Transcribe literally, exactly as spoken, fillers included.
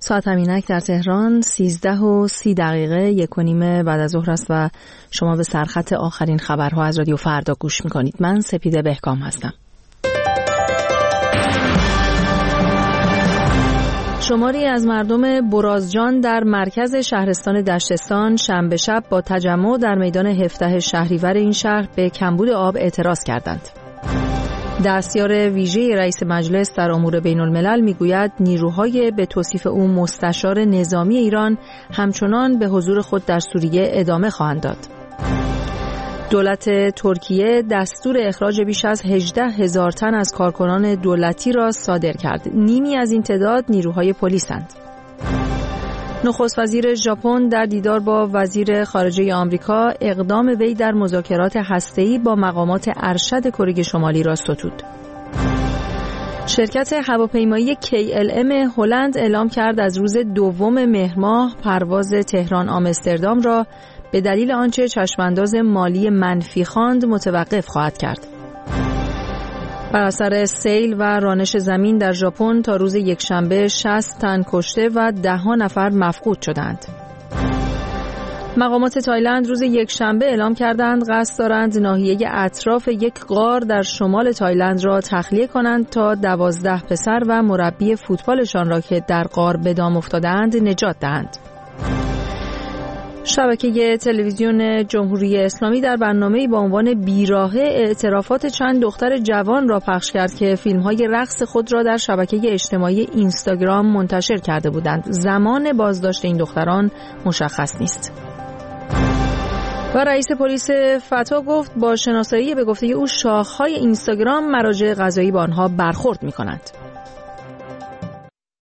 ساعت همینک در تهران سیزده و سی دقیقه یک و نیم بعد از ظهر است و شما به سرخط آخرین خبرها از رادیو فردا گوش میکنید. من سپیده بهکام هستم. شماری از مردم برازجان در مرکز شهرستان دشتستان شنبه شب با تجمع در میدان هفده شهریور این شهر به کمبود آب اعتراض کردند. دستیار ویژه رئیس مجلس در امور بین الملل میگوید نیروهای به توصیف او مستشار نظامی ایران همچنان به حضور خود در سوریه ادامه خواهند داد. دولت ترکیه دستور اخراج بیش از هجده هزار تن از کارکنان دولتی را صادر کرد. نیمی از این تعداد نیروهای پلیسند. نخست وزیر ژاپن در دیدار با وزیر خارجه آمریکا اقدام وی در مذاکرات هسته‌ای با مقامات ارشد کره شمالی را ستود. شرکت هواپیمایی کی ال ام هلند اعلام کرد از روز دوم مهر ماه پرواز تهران آمستردام را به دلیل آنچه چشمانداز مالی منفی خواند متوقف خواهد کرد. بر اثر سیل و رانش زمین در ژاپن تا روز یکشنبه شصت تن کشته و ده نفر مفقود شدند. مقامات تایلند روز یکشنبه اعلام کردند قصد دارند ناحیه اطراف یک غار در شمال تایلند را تخلیه کنند تا دوازده پسر و مربی فوتبالشان را که در غار به دام افتادند نجات دهند. شبکه تلویزیون جمهوری اسلامی در برنامه‌ای با عنوان بیراهه اعترافات چند دختر جوان را پخش کرد که فیلم‌های رقص خود را در شبکه اجتماعی اینستاگرام منتشر کرده بودند. زمان بازداشت این دختران مشخص نیست. و رئیس پلیس فتا گفت با شناسایی به گفته او شاخه‌های اینستاگرام مراجع قضایی با آنها برخورد می‌کنند.